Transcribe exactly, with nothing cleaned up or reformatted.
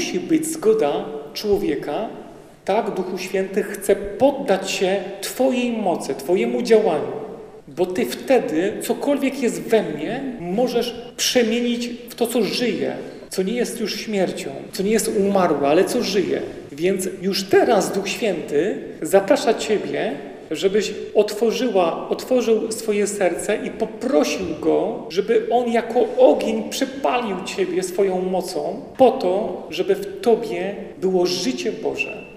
musi być zgoda człowieka. Tak, Duchu Święty chce poddać się Twojej mocy, Twojemu działaniu, bo Ty wtedy cokolwiek jest we mnie możesz przemienić w to, co żyje, co nie jest już śmiercią, co nie jest umarłe, ale co żyje. Więc już teraz Duch Święty zaprasza Ciebie, żebyś otworzyła, otworzył swoje serce i poprosił Go, żeby On jako ogień przypalił Ciebie swoją mocą po to, żeby w Tobie było życie Boże.